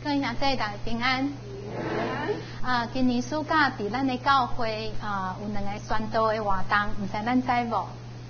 各位兄弟大家平安。今年暑假伫咱的教会有2个宣道的活动，唔知咱知无？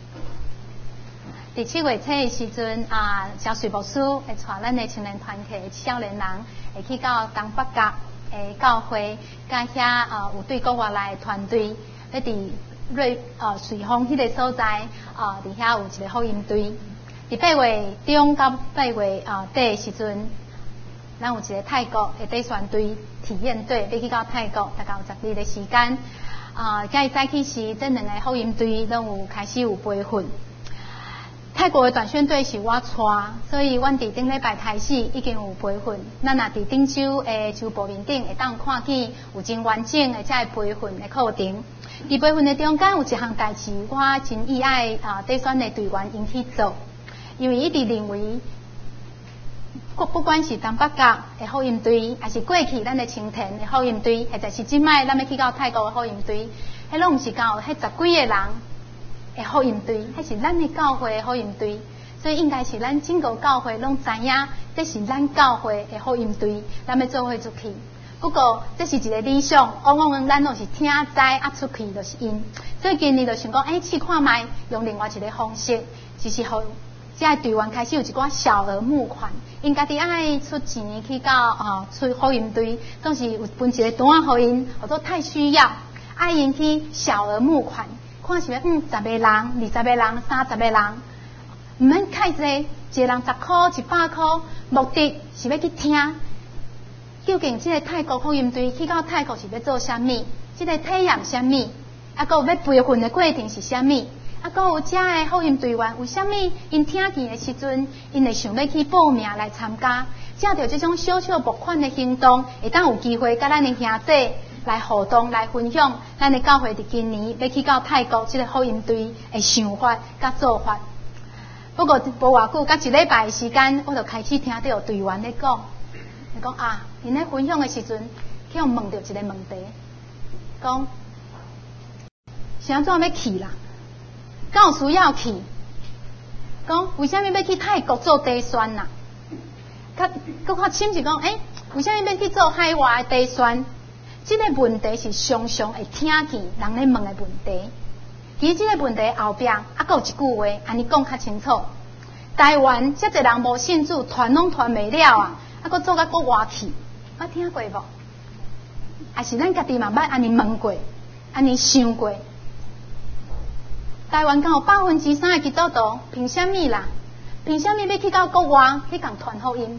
伫7月初的时阵小水牧师会带咱的青年团体的少年人会去到东北角的教会，甲遐有对国外来的团队，咧伫瑞丰迄个所在伫遐有一个福音队。伫8月中到8月底的时阵，咱有一个泰国的底宣队体验队，要去到泰国，大概有10日的时间。今日早起时，这2个福音队拢有开始有培训。泰国的短宣队是我带，所以阮伫顶礼拜开始已经有培训。咱若伫顶周的周报面顶会当看见有真完整的这培训的课程。伫培训的中间有一项代志，我真意爱底宣的队员因去做，因为伊直认为。不管是东北角的福音队，还是过去咱的青田的福音队，或者是即摆咱要去到泰国的福音队，迄拢毋是讲有迄10几个人的福音队，迄是咱的教会的福音队，所以应该是咱整个教会拢知影，这是咱教会的福音队，咱要做伙出去。不过这是一个理想，往往咱拢是听知出去就是因。所以今年就想讲，试看卖用另外一个方式，就是互这队员开始有一寡小额募款，因家己爱出钱去到出福音队，总是有分一个单互因，或者太需要，爱因去小额募款，看是要10个人、20个人、30个人，唔免太济，一个人10块、100块，目的是要去听，究竟这个泰国福音队去到泰国是要做啥物？这个体验啥物？还有要培训的过程是啥物？还有遮的福音队员，为虾米因听见的时阵，因会想要去报名来参加？借着这种小小募款的行动，会当有机会甲咱的兄弟来互动、来分享咱的教会伫今年要去到泰国这个福音队的想法甲做法。不过无偌久，甲1礼拜的时间，我就开始听到队员咧讲，因咧分享的时阵，去问到一个问题，讲是安怎要去啦？敢有需要去？讲为虾米要去泰国做地宣呐？佮较深是讲，为虾米要去做海外的地宣？这个问题是常常会听见人咧问的问题。其实这个问题后壁还有一句话，安尼讲较清楚。台湾遮侪人无信主，传拢传袂了啊，佮做甲国外去，捌听过无？还是咱家己嘛捌安尼问过，安尼想过？台湾敢有3%的基督徒，凭啥物啦？凭啥物要去到国外去共传福音？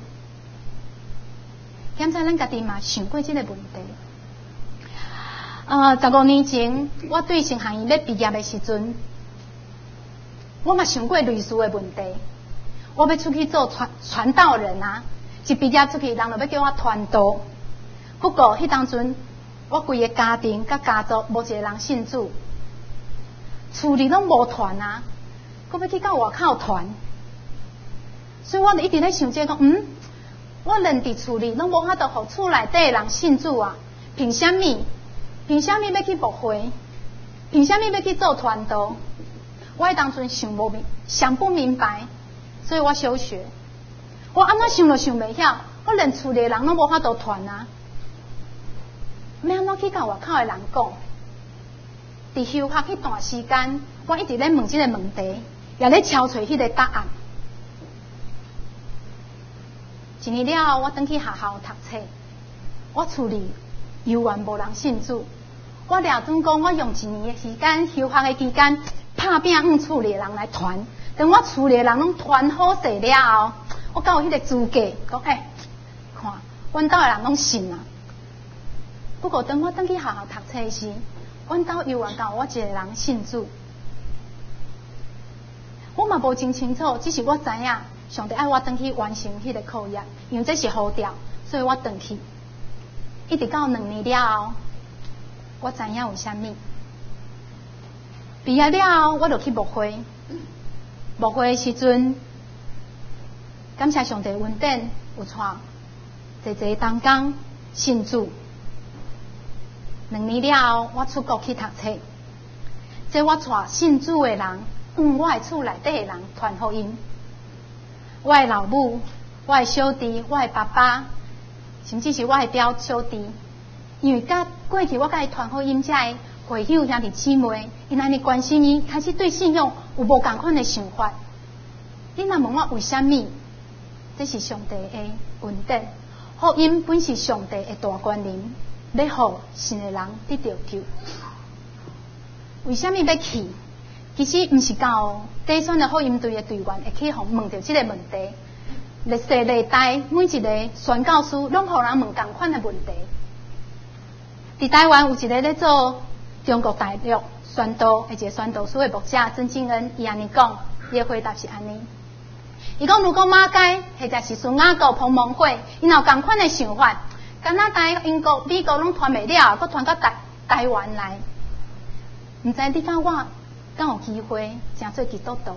检查咱家己嘛想过这个问题。15年前，我对神学院要毕业的时阵，我嘛想过类似的问题。我要出去做传道人啊，一毕业出去，人就要叫我传道。不过迄当阵，我规个家庭甲家族无一个人信主。厝里拢无传啊，佮要去到外口传，所以我就一直咧想讲，我连伫厝里拢无法度互厝内底的人信主啊，凭啥物？凭啥物要去牧会？凭啥物要去做传道？我迄当阵想不明白，所以我休学。我安怎想都想袂晓，我连厝里的人拢无法度传啊，要安怎去甲外口的人讲？伫休学迄段时间，我一直咧问这个问题，也咧敲找迄个答案。1年了后，我转去学校读册，我厝里犹原无人信主。我掠准讲，我用1年的时间，休学的期间，拍拼厝里的人来传。等我厝里的人拢传好势了后，我才有迄个资格讲，看，阮兜的人拢信啊。不过，等我转去学校读册时，阮兜犹原敢有我一个人信主，我嘛无真清楚，只是我知影上帝爱我转去完成迄个课业，因为这是呼召，所以我转去。一直到2年了后，我知影为虾米。毕业了后，我就去牧会。牧会的时阵，感谢上帝恩典，有带侪同工信主。2年了后，我出国去读册，这我带信主的人，我的厝内底的人传福音。我的老母、我的小弟、我的爸爸， 甚至是我的表小弟，因为过去我甲伊传福音遮的会友兄弟姊妹，因安尼关心伊，开始对信仰有无共款的想法。你若问我为虾米？这是上帝的恩典，福音本是上帝的大权能，要互信的人得到救。为虾米要去？其实毋是到第选的福音队的队员会去互问到这个问题。历世历代每一个宣教师拢互人问同款的问题。伫台湾有一个咧做中国大陆宣道的一个宣道师的牧者曾敬恩，伊安尼讲，伊的回答是安尼。伊讲，如果马街或者是孙雅国彭蒙会，因有同款的想法，敢若台英国、美国拢传袂了，搁传到台湾来，毋知你甲我敢有机会成做基督徒？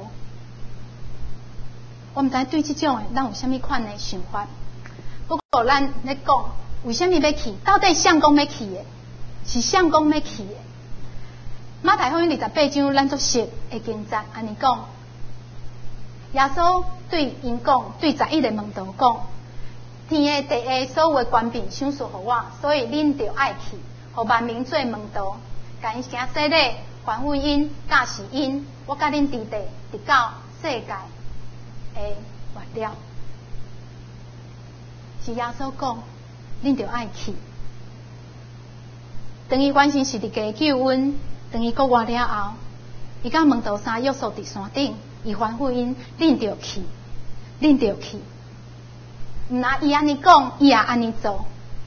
我毋知对这种的，咱有啥物款的想法？不过咱咧讲，为虾米要去？到底相公要去的？是相公要去的？马太福音28章，咱作识的经节安尼讲。耶稣对因讲，对11个门徒讲：天的地下所有的权柄赏赐互我，所以恁着爱去，互万民做门徒，甲因行洗礼，传福音，教示因，我甲恁伫地，直到世界的完了。是耶稣讲，恁着爱去。当伊完成是伫家救恩，当伊国外了后，伊甲门徒三约束伫山顶。伊传福音，恁着去，恁着去。毋那伊安尼讲，伊也安尼做。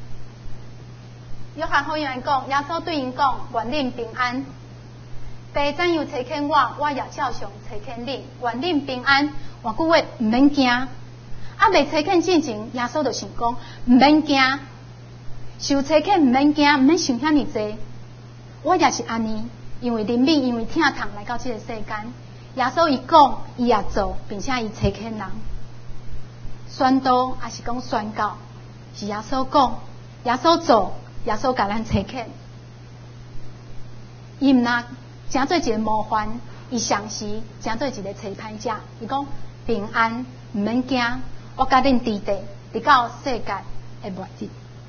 约翰福音讲，耶稣对因讲：愿恁平安。爸怎样差遣我，我也照常差遣恁。愿恁平安。换句话，毋免惊。未差遣之前，耶稣就想讲，毋免惊。受差遣毋免惊，毋免想遐尼济。我也是安尼，因为怜悯，因为疼痛来到这个世间。耶稣伊讲，伊也做，并且伊差遣人宣道，也是讲宣教，是耶稣讲，耶稣做，耶稣甲咱差遣。伊毋那诚做一个模范，伊上时诚做一个差派者。伊讲平安，毋免惊，我甲恁伫地，直到世界的末日。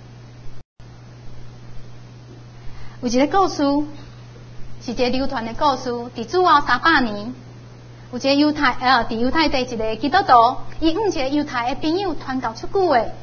有一个故事，是一个流传的故事，伫主后300年。有一个伫犹太地一个基督徒，伊一个犹太的朋友传教出久诶，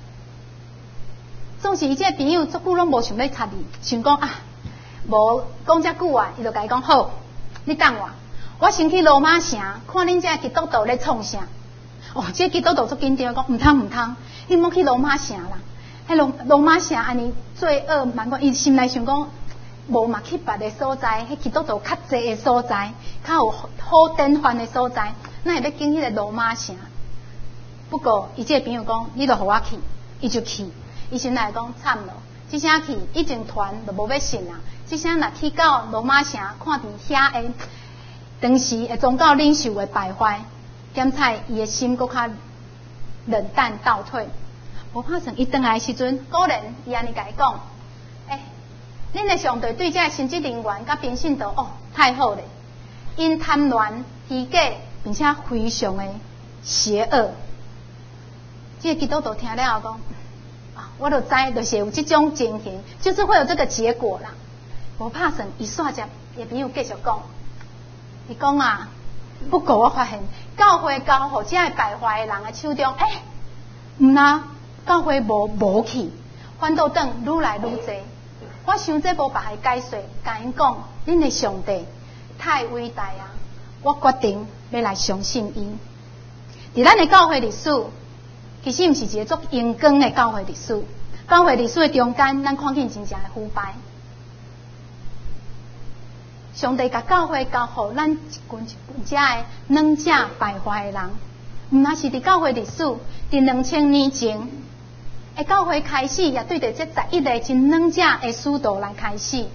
总是伊这个朋友足久拢无想要插伊，想讲无讲遮久啊，伊就甲伊讲好，你等我先去罗马城看恁这基督徒咧创啥。这基督徒足紧张，讲毋通，你莫去罗马城啦，迄罗马城安尼罪恶万贯，伊心内想讲。无嘛去别的所在，迄基督徒较济的所在，较有好典范的所在，那会要经迄个罗马城。不过，伊这个朋友讲，你就互我去，伊就去。伊心内讲惨咯，即声去以前传就无要信啦。即声若去到罗马城，看伫遐的当时的宗教领袖的败坏，检采伊的心搁较冷淡倒退。无拍算伊转来的时阵，果然伊安尼甲伊讲。恁的上帝对这神职人员甲平信徒太好了，因贪婪、虚假，并且非常的邪恶。这个基督徒听了后讲，我就知就是有这种情形，就是会有这个结果啦。无拍算，伊煞接也朋友继续讲，伊讲不过我发现教会交互这个败坏的人的手中，毋那教会无去，反倒转愈来愈济。我想这无别个解说，甲因讲，恁的上帝太伟大啊！我决定要来相信伊。伫咱的教会历史，其实毋是一个足阳光的教会历史。教会历史的中间，咱看见真正的腐败。上帝甲教会交互咱一群遮的软者败坏的人，毋那是伫教会历史，伫2000年前。教会开始也对着这11个真软者的使徒来开始。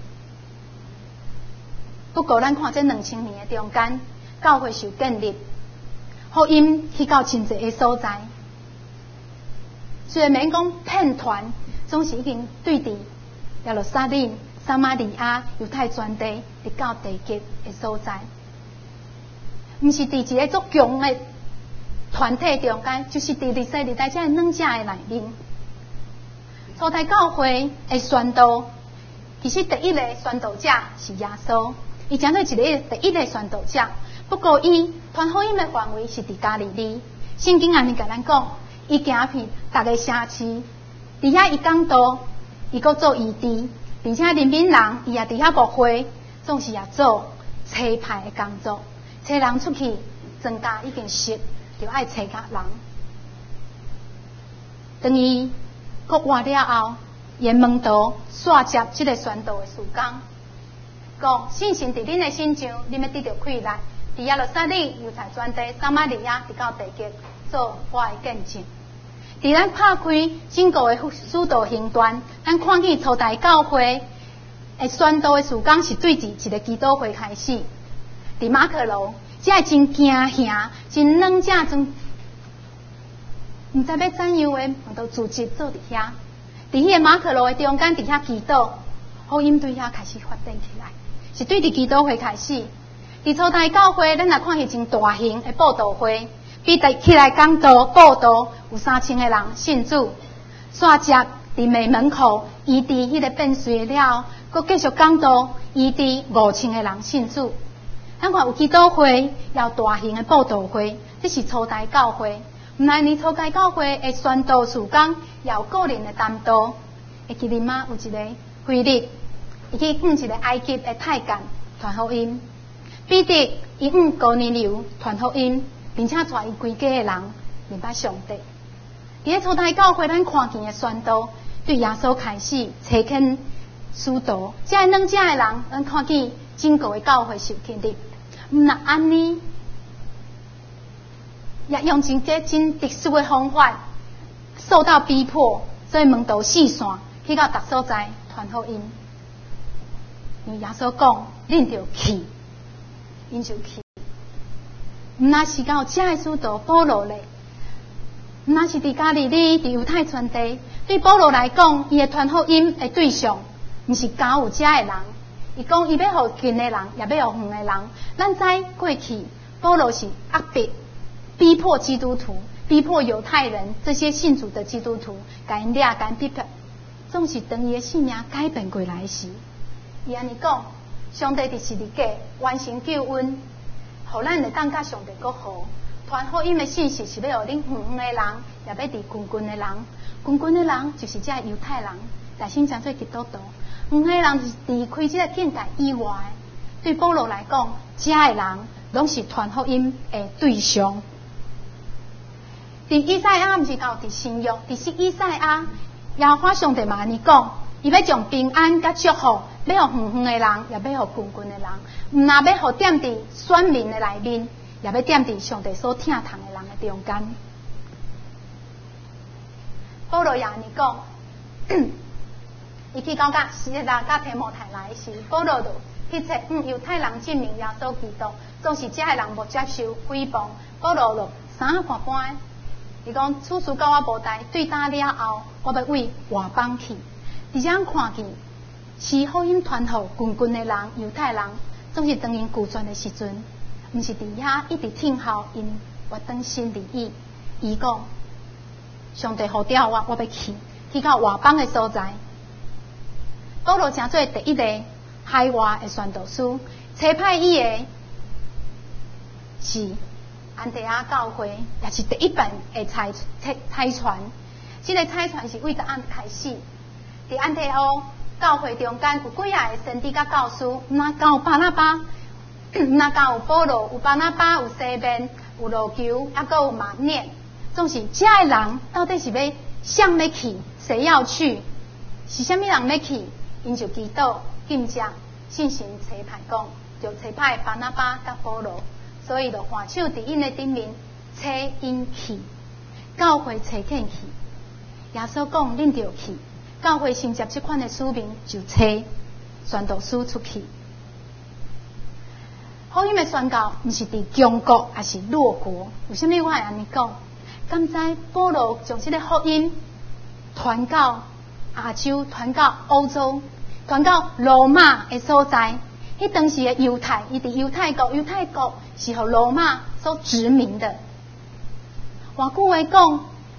不过，咱看这2000年的中间，教会受建立，福音去到真侪个所在。虽然免讲骗团，总是已经对伫耶路撒冷、撒玛利亚、犹太全地，直到地极的所在，毋是伫一个足强的团体中间，就是伫历史历代这软者的内面。 初代教会的宣道，其实第一个宣道者是耶稣，伊真做一个第一个宣道者。不过伊传福音的范围是伫加利利。圣经安尼甲咱讲，伊行遍逐个城市，伫遐伊讲道，伊阁做医治，并且人民人伊也伫遐牧会，总是也做差派的工作，找人出去增加已经识，就爱找甲人。等伊国活了后，沿门道煞接即个宣道的事工，讲信心伫恁的心上，恁要得到快乐。伫耶路撒冷、犹太全地、撒玛利亚，直到地极，做我的见证。伫咱拍开整个的使徒行传，咱看见初代教会的宣道的事工是对治一个基督会开始。伫马可楼，这真惊吓，真软正真，唔知要怎样的，都组织做伫遐。伫迄个马可楼的中间，伫遐祈祷，福音对遐开始发展起来，是对伫基督会开始。伫初代教会，咱来看迄真大型的布道会，彼得起来讲道布道，有3000个人信主。煞接伫庙门口医治迄个变碎了，佮继续讲道医治5000个人信主。咱看有基督会，也有大型的布道会，这是初代教会。毋但呢，初代教会的宣道事工，也有个人的担当。会记得吗？有一个腓力，伊去碰一个埃及的太监传福音。彼得伊哥尼流传福音，并且带伊规家的人明白上帝。伫咧初代教会，咱看见的宣道，对耶稣开始查肯使徒，这两者的人，咱看见整个的教会受建立。毋那安尼，也用真特殊的方法，受到逼迫，所以门徒四散去到逐所在传福音。因为耶稣讲，恁着去。因就去，毋那是到遮个使徒保罗咧，毋那是伫加利利、伫犹太全地。对保罗来讲，伊的传福音的对象，毋是教有遮个人。伊讲伊要互近的人，也要互远的人。咱知过去，保罗是压迫、逼迫基督徒，逼迫犹太人这些信主的基督徒，甲因掠、甲因逼迫，总是当伊的性命改变过来时，伊安尼讲。上帝伫十字架完成救恩，互咱会当甲上帝国好。传福音的信息是要互恁远远的人，也要伫近近的人。近近的人就是这犹太人，内心真做基督徒。远的人是离开这个境界以外。对保罗来讲，这个人拢是传福音的对象。伫以赛亚毋是到伫新约，伫以赛亚，耶和华上帝嘛安尼讲。伊要将平安甲祝福，要互远远的人，也要互近近的人。毋但要互踮伫选民的内面，也要踮伫上帝所疼痛的人的中间。保罗也安尼讲，伊去到西拉甲提摩太来时，保罗就去找犹太人证明耶稣基督，总是遮个人无接受诽谤。保罗就3半半，伊讲此事到我无代，对打了后，我要为外邦去。伫遮看见，是福音传互近近的人，犹太人，总是当因拒绝的时阵，毋是伫遐一直听候因活当心利益。伊讲，上帝呼召我，我要去到外邦的所在。保罗诚做第一个海外的宣道师，差派伊的是安提阿教会，也是第一版的差传。这个差传是为着安开始。伫安提阿教会中间有几啊个先知甲教师，毋那敢有巴拿巴，毋那敢有保罗，有巴拿巴，有西面，有路求，还佫有马念。总是这个人到底是要向要去，谁要去？是虾米人要去？因就祈祷、敬谢、信心差派讲，就差派巴拿巴甲保罗，所以就换手伫因的顶面，差因去，教会差肯去。耶稣讲，恁着去。教会承接这款的使命，就找宣道师出去。福音的宣告，毋是伫强国，还是弱国？为什么我会安尼讲？敢知保罗将这个福音传到亚洲，传到欧洲，传到罗马的所在。迄当时的犹太，伊伫犹太国，犹太国是互罗马所殖民的。换句话讲，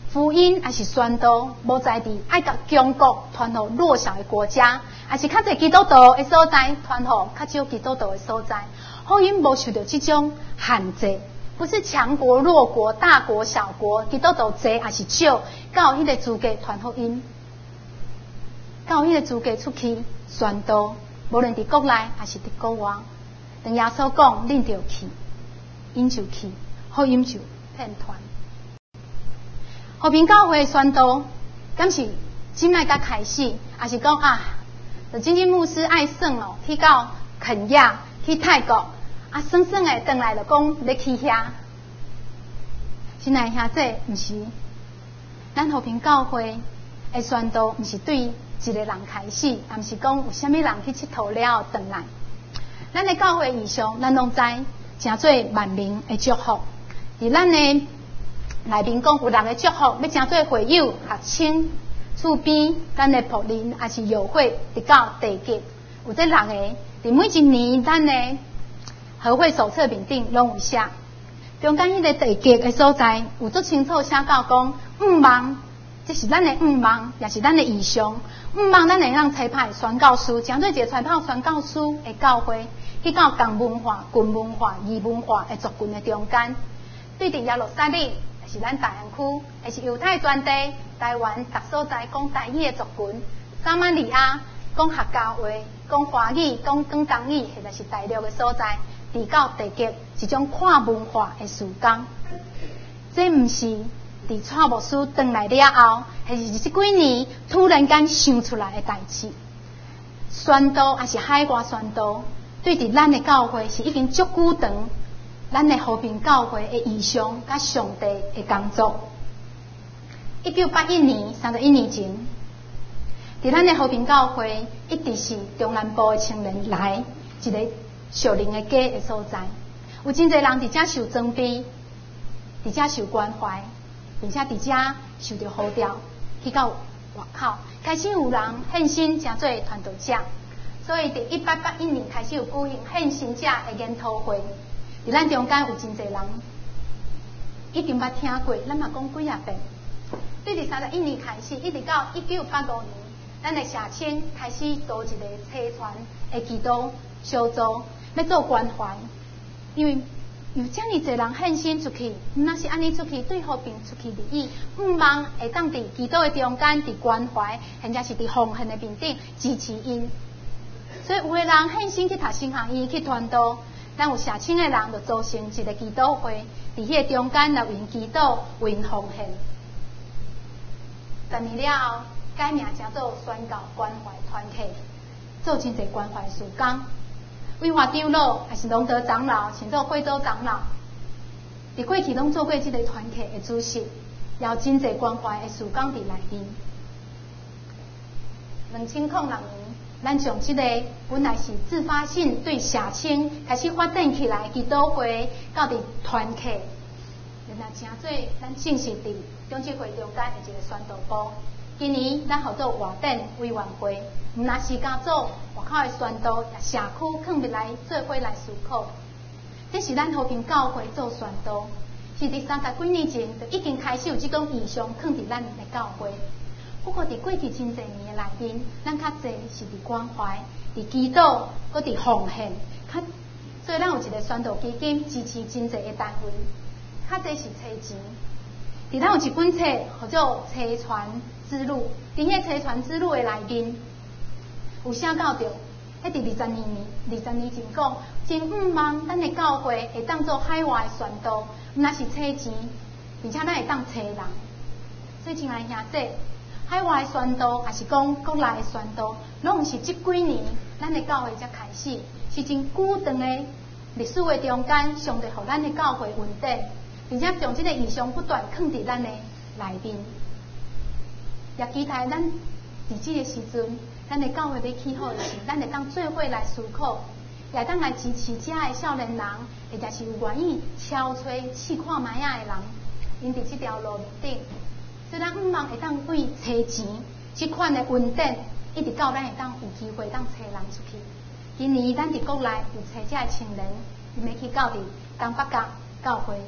福音还是宣导，无在地爱甲强国传互弱小的国家，还是较侪基督徒的所在传互较少基督徒的所在。福音无受到这种限制，不是强国弱国、大国小国，基督徒侪还是少，才有迄个资格传福音，才有迄个资格出去宣导，无论伫国内还是伫国外。当耶稣讲，恁就去，因就去，福音就遍传。和平教会宣导，敢是即摆才开始，还是讲啊？就真牧师爱算哦，去到肯亚、去泰国，啊，算算的回来就讲要去遐。亲爱兄弟，毋是，咱和平教会的宣导，毋是对一个人开始，也毋是讲有啥物人去佚佗了回来。咱的教会意向，咱拢知，诚做万民的祝福。伫咱的内面讲有6个祝福，要诚做会友、学生、厝边、咱的仆人，还是友会，直到地极，有这6个。伫每一年，咱的和会手册面顶拢有写。中间迄个地极的所在，有足清楚写到讲5万，这是咱的5万，也是咱的意向。5万咱会让差派宣教师，诚做一个差派宣教师的教会，去到公文化、军文化、义文化的族群的中间，对伫耶路撒冷。是咱大安区，也是犹太全地、台湾各所在讲台语的族群，撒玛利亚讲客家话、讲华语、讲广东语，或者是大陆的所在，直到地极一种跨文化的时间。这毋是伫蔡牧师回来了后，还是这几年突然间想出来的代志。宣导还是海外宣导，对伫咱的教会是已经足久长。咱的和平教会的意向，甲上帝的工作。1981年31年前，伫咱的和平教会一直是中南部的青年来一个属灵的家的所在，有真侪人伫遮受装备，伫遮受关怀，并且伫遮受到呼召，去到外口，开始有人献身成做传道者，所以伫1881年开始有举行献身者的研讨会。伫咱中间有真侪人已经捌听过，咱嘛讲几啊遍。对伫31年开始，一直到1985年，咱的社青开始组一个车船的祈祷小组，要做关怀。因为有遮尔侪人献身出去，若是安尼出去对和平出去利益，毋茫会当伫祈祷的中间，伫关怀，或者是伫奉献的面顶支持因。所以有的人献身去读神学院去传道。咱有社青的人，就组成一个祈祷会，伫迄个中间来为因祈祷，为因奉献。10年了后，改名叫做宣教关怀团体，做真侪关怀事工。为华长老还是龙德长老，甚至贵州长老，伫过去拢做过这个团体的主席，也有真侪关怀的事工伫内面。2006年。咱从这个本来是自发性对社青开始发展起来祈祷会，到伫团契，然后诚做咱正式伫中执会中间的一个宣导部。今年咱合作外展委员会，毋若是加做外口的宣导，社区放入来做伙来思考。这是咱和平教会做宣导，是伫30几年前就已经开始有这种意向放伫咱的教会。不过，伫过去真侪年的内面，咱较侪是伫关怀、伫祈祷、搁伫奉献，所以咱有一个宣导基金支持真侪的单位，较侪是车钱。伫咱有一本册，叫做《车船之路》，伫迄车船之路的内面，有写到着，迄伫22年前讲，真毋茫咱的教会会当做海外的宣导，毋若是车钱，而且咱会当找人。所以，亲爱兄弟。海外的宣导，还是讲国内的宣导，拢是这几年咱的教会才开始，是真久长的历史的中间，上帝互咱的教会稳定，并且将这个意向不断放伫咱的内面，也期待咱伫这个时阵，咱的教会要起好的时，咱会当做伙来思考，也当来支持遮的少年人，或者是有愿意超吹试看卖啊的人，因伫这条路面顶。所以咱毋茫会当对找钱这款的稳定，一直到咱会当有机会当找人出去。今年咱伫国内有找这青年，因要去到伫东北角教会，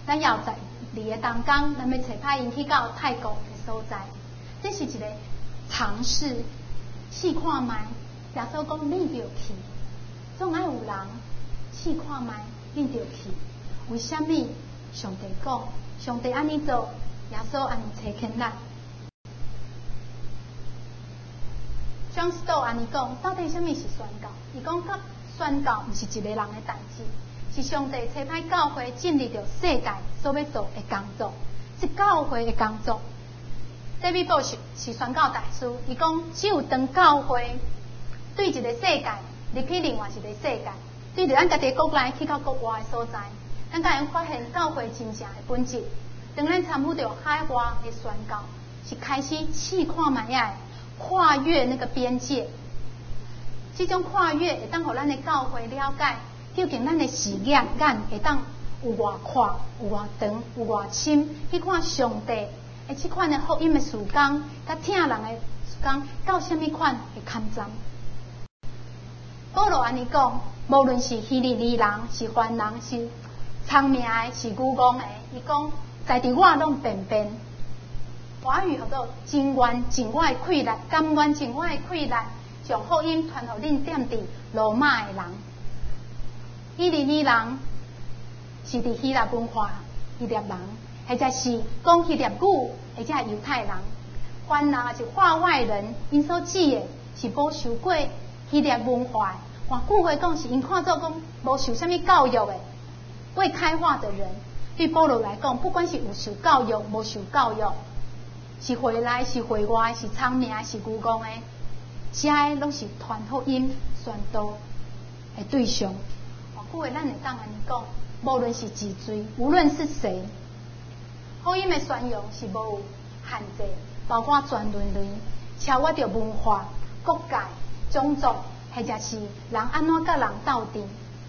咱要在离的当中，咱要找派因去到泰国的所在，这是一个尝试，试看卖。耶稣讲你着去，总爱有人试看卖，你着去。为什么上帝讲，上帝安尼做，耶稣安尼找肯咱？John Stott 安尼讲，到底什么是宣教？伊讲，宣教毋是一个人的代志，是上帝差派教会进入着世界所要做的工作，是教会的工作。David Bush 是宣教大师，伊讲，只有当教会对一个世界入去另外一个世界，对着咱家己国内去到国外的所在，咱才会发现教会真正的本质。当咱参与着海外的宣教，是开始试看卖呀。跨越那个边界，这种跨越会当互咱的教会了解，究竟咱的视野眼会当有偌宽、有偌长、有偌深，去看上帝的这款的福音的事工，甲听人的事工到什么款的坎站。保罗安尼讲，无论是希利尼人、是凡人、是聪明的、是愚妄的，伊讲在伫我拢便便。华语叫做情愿尽我的气力，甘愿尽我的气力，将福音传互恁踮伫罗马的人。希利尼人是伫希腊文化希腊人，或者是讲希腊语，或者犹太人。凡人也是化外人，因所指的是无受过希腊文化。换句话讲，是因看做讲无受什么教育的未开化的人。对保罗来讲，不管是有受教育，无受教育。是回来，是回外，是聪明，是愚妄的，这些拢是传福音、宣道的对象。换句话，咱会当安尼讲，无论是几罪，无论是谁，福音的宣扬是无有限制，包括全人类，超越着文化、国界、种族，或者是人安怎甲人斗阵。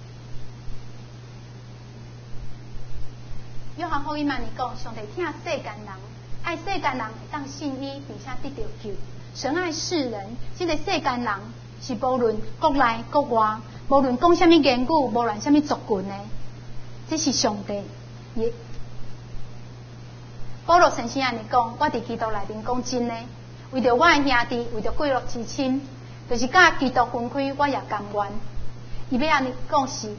约翰福音安尼讲，上帝疼世间人。爱世间人会当信伊，并且得到救。神爱世人，这个世间人是无论国内国外，无论讲什么言语，无论什么族群的，这是上帝。保罗先生安尼讲，我伫基督内面讲真的，为着我的兄弟，为着贵乐之亲，就是甲基督分开，我也甘愿。伊要安尼讲是。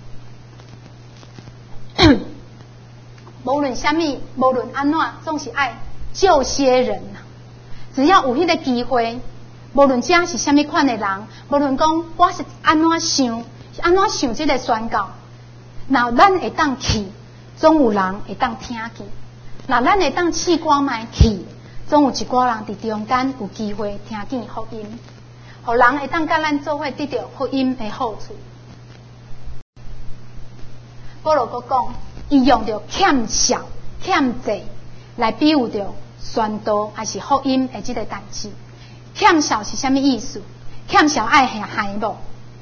无论什么，无论安怎，总是爱救些人呐。只要有迄个机会，无论这是什么款的人，无论讲我是安怎想，是安怎想这个宣告，那咱会当去，总有人会当听去；那咱会当试看卖去，总有一寡人伫中间有机会听见福音，互人会当甲咱做伙得到福音的好处。保罗佫讲。伊用着欠少、欠济来比喻着宣道还是福音的这个代志。欠少是什么意思？欠少爱还无？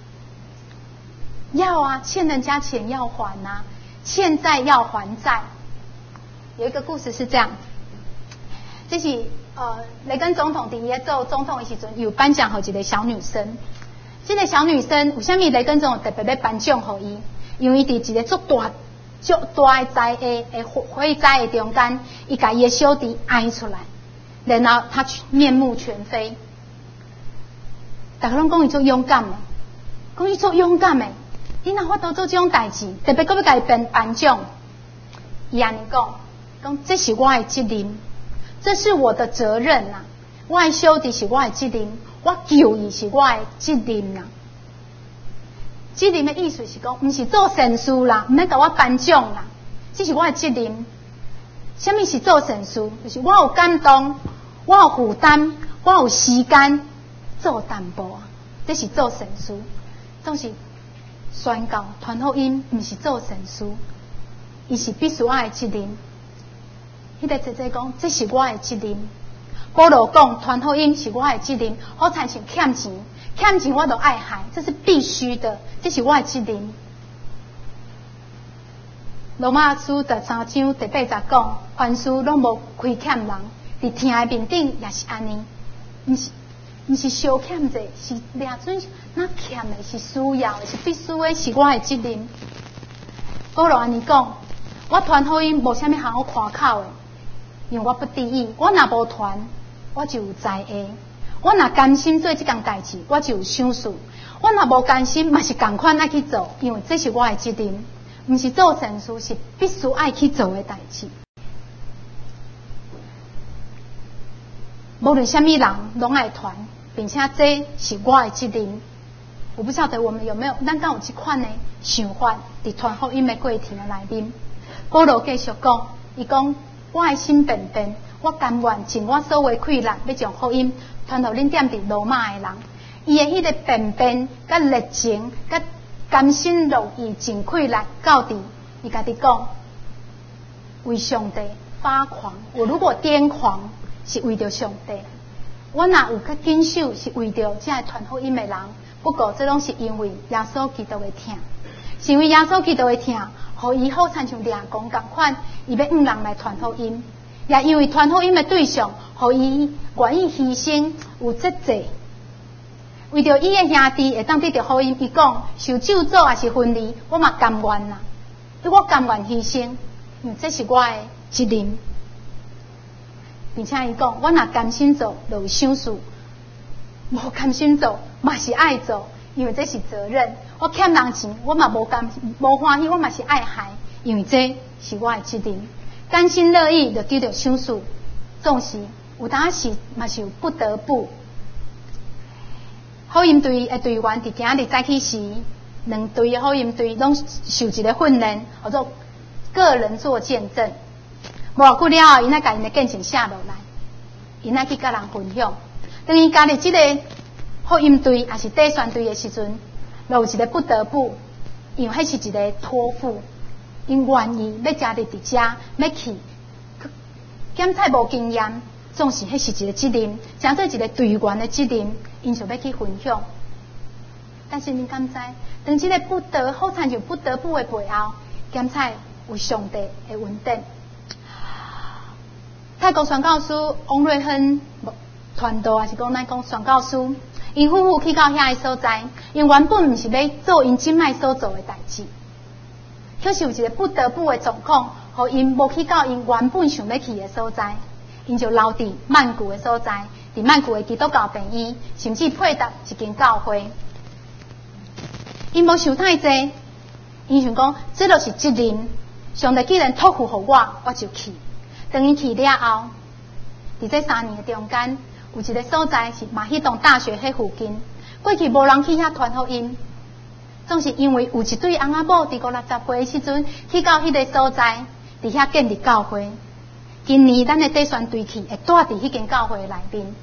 要啊，欠人家钱要还啊，欠债要还债。有一个故事是这样，这是雷根总统伫伊做总统的时阵，有颁奖给一个小女生。这个小女生为什么雷根总统特别要颁奖给伊？因为伊伫一个足大的灾火灾的中间，伊把伊的小弟挨出来，然后他面目全非。大家拢讲伊做勇敢的，讲伊做勇敢的，你若法度做这种代志，特别搁要甲伊颁奖，伊安尼讲这是我的责任，这是我的责任呐。我的小弟是我的责任，我救伊是我的责任呐。责任的意思是讲，毋是做善事啦，毋免甲我颁奖啦，这是我的责任。什么是做善事？就是我有感动，我有负担，我有时间做淡薄啊，这是做善事。总是宣告传福音，毋是做善事，伊是必须我的责任。迄个姐姐讲，这是我的责任。保罗讲，传福音是我的责任，好产生欠钱。欠钱我都爱还，这是必须的，这是我的责任。罗马书13章第8节讲，凡事拢无亏欠人，伫天的面顶也是安尼，毋是小欠者，是掠准那欠的，是需要的，是必须的，是我的责任。保罗安尼讲， 我传福音无啥物好夸口的，因为我不得已。我若无传，我就有知会；我若甘心做这件代志，我就有赏赐；我若无甘心，嘛是共款爱去做，因为这是我的责任，毋是做善事，是必须爱去做的代志。无论什么人，拢爱传，并且这是我的责任。我不晓得我们有没有，咱敢有这款的想法，伫传福音的过程的内面。保罗继续讲，伊讲我的心便便，我甘愿尽我所有气力，要将福音传到恁踮伫罗马的人。伊的迄个便便、甲热情、甲甘心乐意尽气力到底，伊家己讲，为上帝发狂。我如果癫狂，是为着上帝；我若有较谨守，是为着这个传福音的人。不过，这拢是因为耶稣基督的疼，是因为耶稣基督的疼，互伊好亲像掠公共款，伊要人来传福音，也因为传福音的对象，互伊愿意牺牲有节制，为着伊的兄弟会当得到福音。伊讲受咒诅也是分离，我嘛甘愿啦，我甘愿牺牲，因为这是我的责任。并且伊讲，我若甘心做，就有赏赐；无甘心做，嘛是爱做，因为这是责任。我欠人钱，我嘛无欢喜，我嘛是爱还，因为这是我的责任。甘心乐意就得到赏赐，总是有当时嘛是有不得不。福音队的队员伫今日早起时，两队的福音队拢受一个训练，叫做个人做见证。无偌久了后，因甲因的见证写落来，因去甲人分享。当伊加入这个福音队，也是第选队的时阵，就有一个不得不，因为迄是一个托付，因愿意要加入伫遮，要去检测无经验，总是迄是一个责任，诚做一个队员的责任，因就要去分享。但是你敢知，当这个好惨就不得不的背后，检测有上帝的恩典。泰国宣教师王瑞亨传道，也是讲咱讲宣教师，因夫妇去到遐个所在，因原本毋是要做因即摆所做的代志，可是有一个不得不的状况，互因无去到因原本想要去的所在，因就留伫曼谷的所在，伫曼谷的基督教病院，甚至配搭一间教会。因无想太济，因想讲这就是责任，上帝既然托付互我，我就去。当伊去了后，伫这3年的中间，有一个所在是马希东大学迄附近，过去无人去遐传福音，总是因为有一对翁仔某伫50-60岁的时阵去到迄个所在，伫遐建立教会。今年咱的第选队去会住伫迄间教会内面，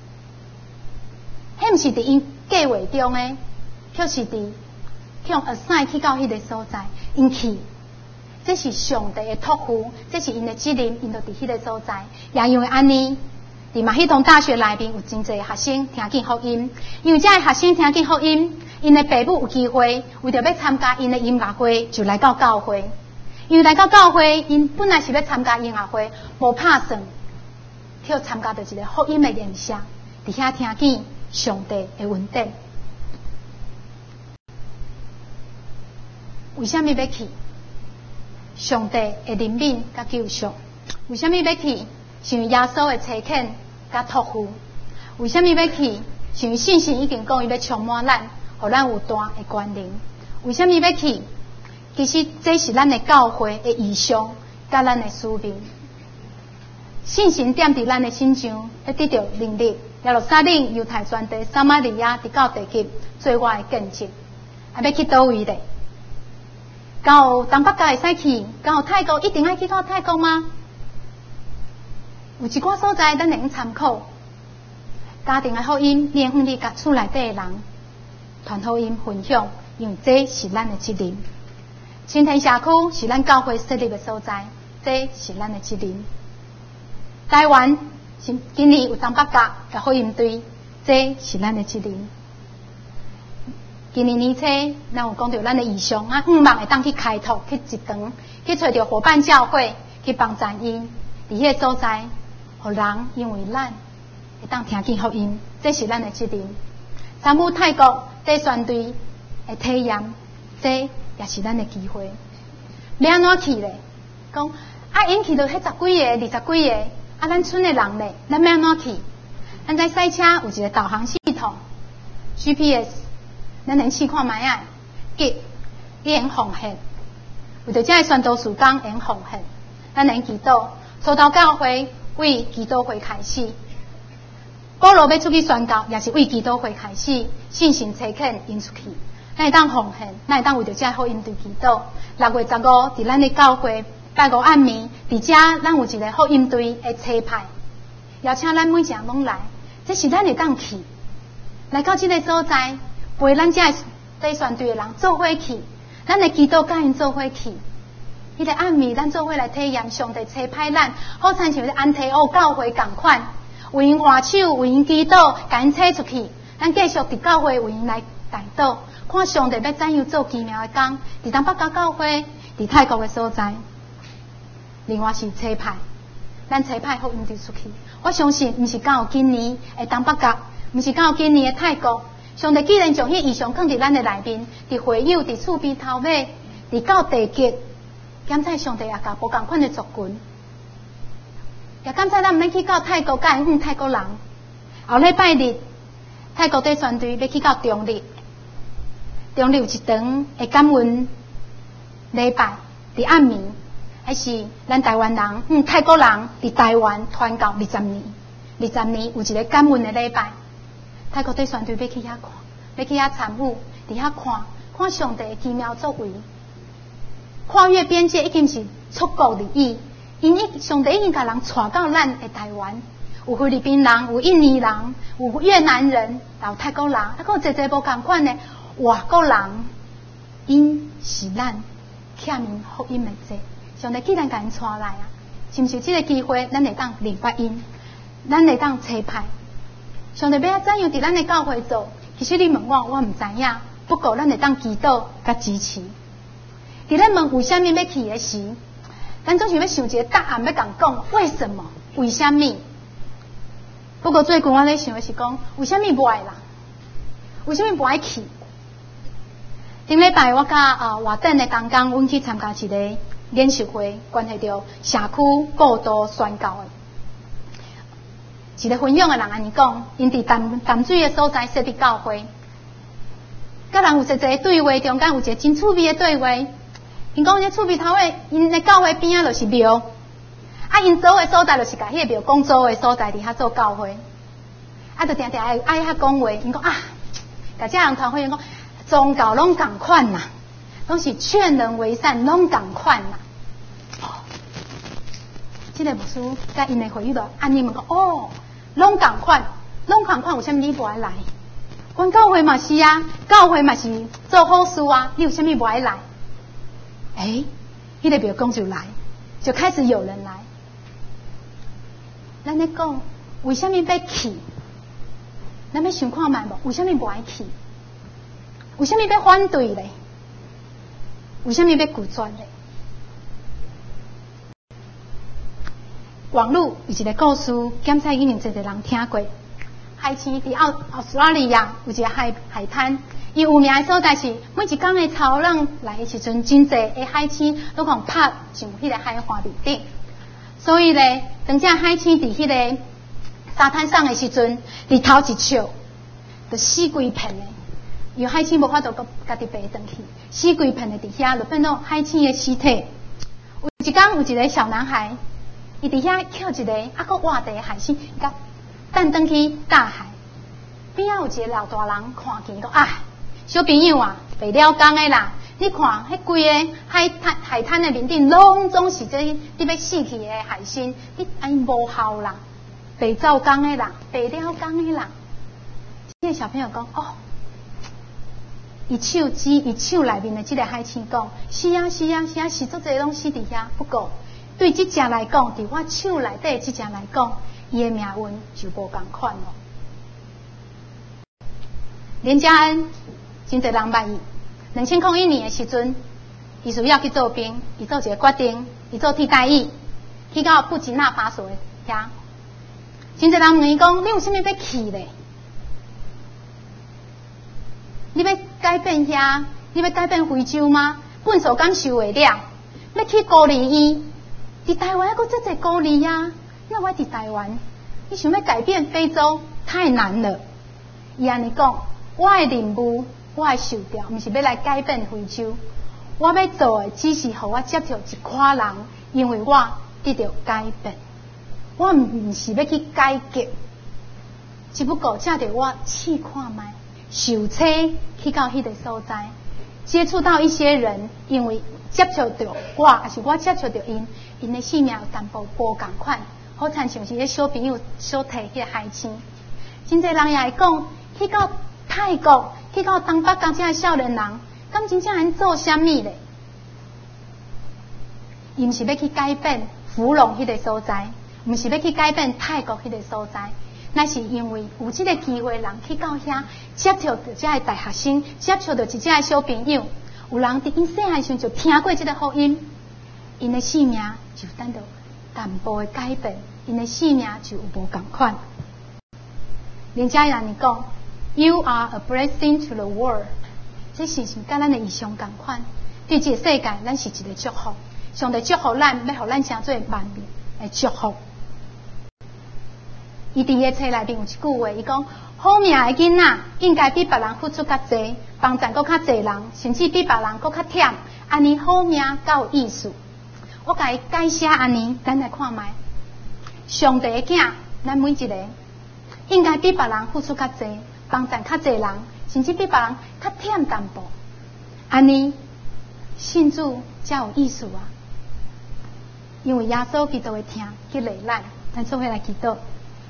迄毋是伫因计划中的，却是伫向assign去到迄个所在，因去。这是上帝的托付，这是因的责任，因就伫迄个所在。也因为安尼，伫马希东大学内面有真侪学生听见福音，因为这个学生听见福音，因的父母有机会为着要参加因的音乐会，就来到教会。因为来到教会，因本来是要参加音乐会，无拍算，去参加到一个福音的演讲，伫遐听见上帝的恩典。为什么要去？上帝的怜悯甲救赎，为什么要去？是因为耶稣的差遣甲托付。为什么要去？是因为信心已经讲伊要充满咱，互咱有大的关联。为什么要去？其实这是咱的教会的意向，甲咱的使命。信心踮伫咱的心上，要得到能力。耶路撒冷、犹太全地、撒玛利亚，直到地极，做我的见证。还要去倒位咧？到东北角会使去，到泰国一定要去到泰国吗？有一寡所在咱会用参考。家庭的福音，你会去甲厝内底的人传福音分享，因为这是咱的责任。新田社区是咱教会设立的所在，这是咱的责任。台湾今年有东北角的福音队，这是咱的责任。今年年初，咱有讲到咱的意向啊，希望会当去开拓、去集团、去找到伙伴教会，去帮助因伫迄个所在，互人因为咱会当听见福音，这是咱的责任。参与泰国第选队的体验，这也是咱的机会。要安怎去咧？ 讲啊，因去到迄10几个、20几个，啊，咱村的人咧，咱要安怎去？咱在赛车有一个导航系统 ，GPS， 咱能试看卖啊，吉用奉献，为着这个宣导事工用奉献，咱能祈祷，初到教会为祈祷会开始。保罗要出去宣告，也是为祈祷会开始，信心诚恳引出去。咱会当奉献，咱会当为着这好应对祈祷。6月15，伫咱的教会拜5暗暝，伫遮咱有一个好应对的车派，邀请咱每一个人拢来，这是咱会当去，来到这个所在，陪咱这在船队的人做伙去，咱的祈祷甲因做伙去。迄个暗暝，咱做伙来体验上帝车派咱，好亲像安提奥教会共款。为因画手，为因祈祷，甲因扯出去。咱继续伫教会为因来代祷，看上帝要怎样做奇妙的工。伫东北角教会，伫泰国的所在，另外是车派，咱车派好应对出去。我相信，毋是刚好今年的东北角，毋是刚好今年的泰国。上帝既然将迄异象放伫咱的内面，伫会友，伫厝边头尾，伫到地极，检测上帝也甲无共款的族群。也感谢咱毋免去到泰国，甲因泰国人。后礼拜日，泰国队船队要去到中立，中立有一场的感恩礼拜，伫暗暝，还是咱台湾人泰国人伫台湾传教20年，20年有一个感恩的礼拜。泰国队船队要去遐看，要去遐参与，伫遐看上帝的奇妙作为，跨越边界已经是出国而已。上帝已经把人带到咱的台湾，有菲律宾人，有印尼人，有越南人，也有泰国人，还有一无共款的外国人，因是咱欠因福音的者。上帝既然把因带来啊，是毋是这个机会，咱会当领发因，咱会当车派。上帝要怎样伫咱的教会做？其实你问我毋知影，不过咱会当祈祷甲支持。伫咱问为虾米要去的时，咱总是要想一个答案，要讲为什么？为什么？不过最近我咧想的是讲，为什么不爱啦？为什么不爱去？顶礼拜我甲外等的同工，阮去参加一个研习会，关系到社区过度宣教的。一个分享的人安尼讲，因伫淡水的所在设立教会，甲人有一个对话，中间有一个真趣味的对话。因讲，这厝边头尾，因的教会边仔就是庙，啊，因做的所在就是甲迄个庙讲做的所在伫遐做教会，啊，就定定爱遐讲话。因讲啊，甲这人团会因讲，宗教拢共款啦，拢是劝人为善，拢共款啦。哦，这个牧师甲因的会友就安尼问讲，哦，拢共款，拢共款，有啥物你无爱来？阮教会嘛是啊，教会嘛是做好事啊，你有啥物无爱来？迄个庙公就来，就开始有人来。咱咧讲，为什么要去？咱要想看卖无？为什么不爱去？为什么要反对咧？为什么要拒绝咧？网络有一个故事，检测已经侪人听过。海星伫澳大利亚有一个海滩。伊有名的所在是，每一天的潮浪来的时阵，真侪的海星都共拍上迄个海岸面顶。所以咧，当这海星伫迄个沙滩上的时阵，日头一笑，就死规片的。因为海星无法度家己爬转去，死规片的伫遐，就变做海星的尸体。有一天有一个小男孩，伊伫遐捡一个佫活地的海星，甲弹转去大海。边仔有一个老大人看见讲啊。小朋友啊，袂了讲的啦！你看，迄规个海滩的面顶，拢总是你要死去的海星，你安无效啦，袂照讲的啦，袂了讲的啦。这个小朋友讲，哦，伊手内面的这个海星讲，是啊，是足侪拢死伫遐。不过，对这只来讲，伫我手内底这只来讲，伊的命运就无共款咯。连家恩。真侪人捌伊。2001年的时阵，伊需要去做兵，伊做一个决定，伊做替代役，去到布吉纳法索的遐。真侪人问伊讲：“你有啥物要去咧？你要改变遐？你要改变非洲吗？粪扫敢受袂了？要去孤立伊？ 伫台湾还佫这孤儿呀，那我伫台湾，你想要改变非洲太难了。伊安尼讲，我的任务，我的受调，毋是要来改变非洲，我要做的只是互我接受一寡人，因为我得到改变，我毋是要去改革，只不过借着我试看卖，受车去到迄个所在，接触到一些人，因为接触到我，还是我接触到因的性命有淡薄无共款，好亲像是迄小朋友所摕迄个海星。真侪人也会讲，去到泰国，去到东北角这个少年人，敢真正安做啥物咧？伊毋是要去改变芙蓉迄个所在，毋是要去改变泰国迄个所在，那是因为有这个机会，人去到遐接触到这个大学生，接触到这个小朋友，有人伫因细汉时就听过这个福音，因的性命就等到淡薄的改变，因的性命就有无共款。人家人讲 ，You are a blessing to the world， 这是甲咱的意象共款。对这个世界，咱是一个祝福。上帝祝福咱，要互咱成做万民的祝福。伊伫个册内面有一句话，伊讲：好命的囡仔应该比别人付出较济，帮助搁较济人，甚至比别人搁较忝。安尼好命较有意思。我甲伊解释安尼，咱来看卖。上帝的囝，咱每一个应该比别人付出较济，帮助较济人，甚至比别人较忝淡薄。安尼信主才有意思啊！因为耶稣基督会听激励咱，咱做伙来祈祷。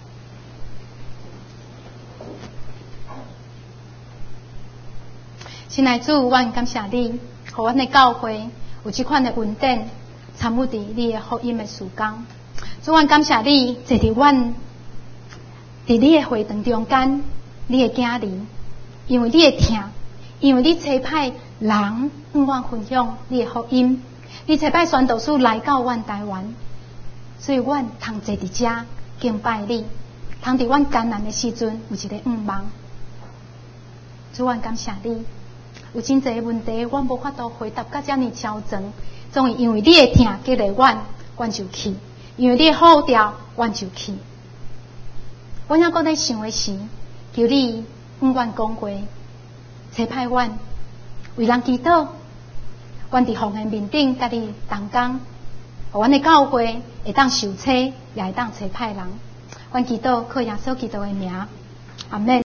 亲爱的主，阮感谢你，互阮的教会有这款的稳定，参与伫你的福音的事工。主，阮感谢你，坐伫阮伫你的会堂中间，你的囝儿，因为你的听，因为你差派人向阮分享你的福音。你差派宣道士来到阮台湾，所以阮通坐伫遮敬拜你，通伫阮艰难的时阵有一个愿望。主，阮感谢你，有真侪问题阮无法度回答甲遮尔超全，总是因为你的听激励阮，阮就去；因为你的好调，阮就去。阮还搁在想的是，求你向阮讲话，差派阮为人祈祷。阮伫奉献面顶，甲你同工，互阮的教会会当受车，也会当差派人。阮祈祷靠耶稣基督的名，阿们。